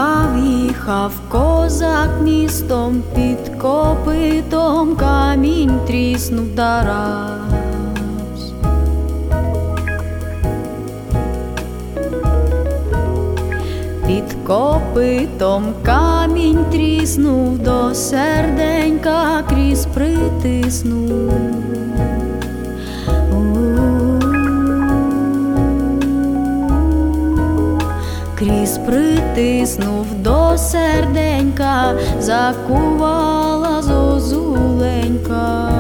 Їхав козак містом, під копитом камінь тріснув Тарас. Під копитом камінь тріснув, до серденька крізь притиснув. Крізь притиснув, до серденька закувала зозуленька.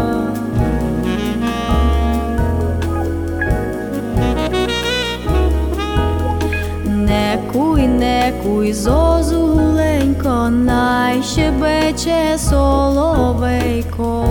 Не куй, зозуленько, най щебече соловейко.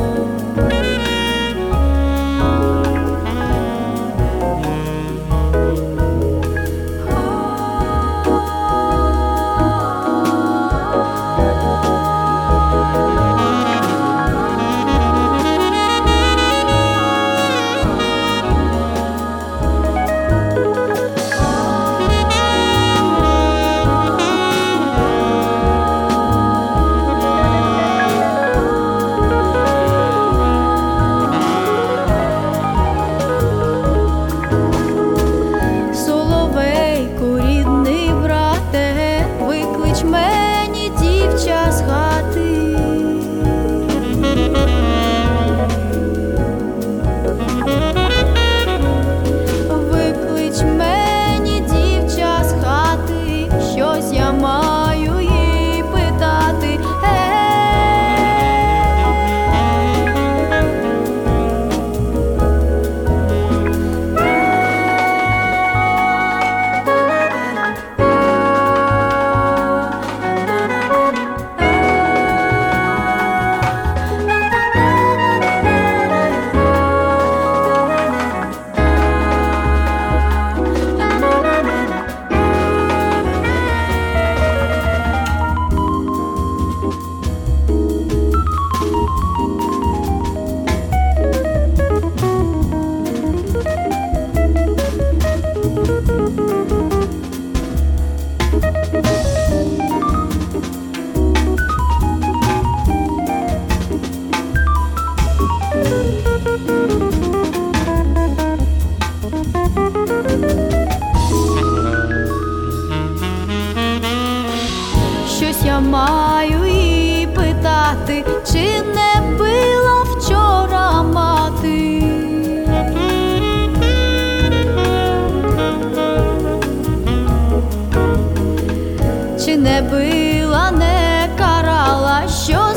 Мені дівча з хати, виклич мені дівча з хати, щось я маю їй питати. Щось я маю її питати, чи не била вчора мати? Чи не била, не карала, що